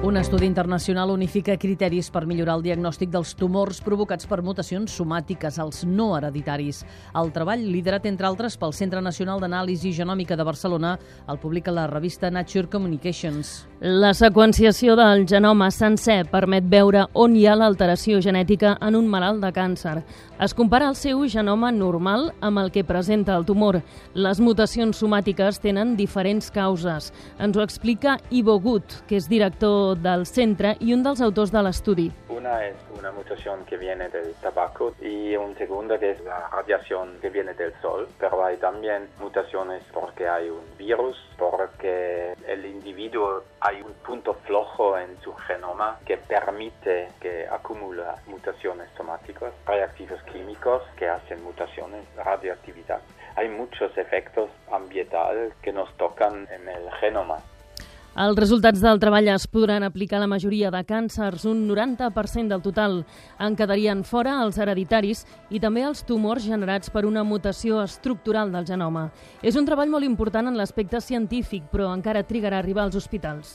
Un estudi internacional unifica criteris per millorar el diagnòstic dels tumors provocats per mutacions somàtiques, els no hereditaris. El treball, liderat entre altres pel Centre Nacional d'Anàlisi Genòmica de Barcelona, el publica la revista Nature Communications. La seqüenciació del genoma sencer permet veure on hi ha l'alteració genètica en un malalt de càncer. Es compara el seu genoma normal amb el que presenta el tumor. Les mutacions somàtiques tenen diferents causes. Ens ho explica Ivo Gut, que és director del centre y un dels autors del estudi. Una es una mutación que viene del tabaco y un segundo que es la radiación que viene del sol, pero hay también mutaciones porque hay un virus, porque el individuo hay un punto flojo en su genoma que permite que acumule mutaciones somáticas, reactivos químicos que hacen mutaciones, radioactividad. Hay muchos efectos ambientales que nos tocan en el genoma. Els resultats del treball es podran aplicar a la majoria de càncers, un 90% del total. En quedarien fora els hereditaris i també els tumors generats per una mutació estructural del genoma. És un treball molt important en l'aspecte científic, però encara trigarà a arribar als hospitals.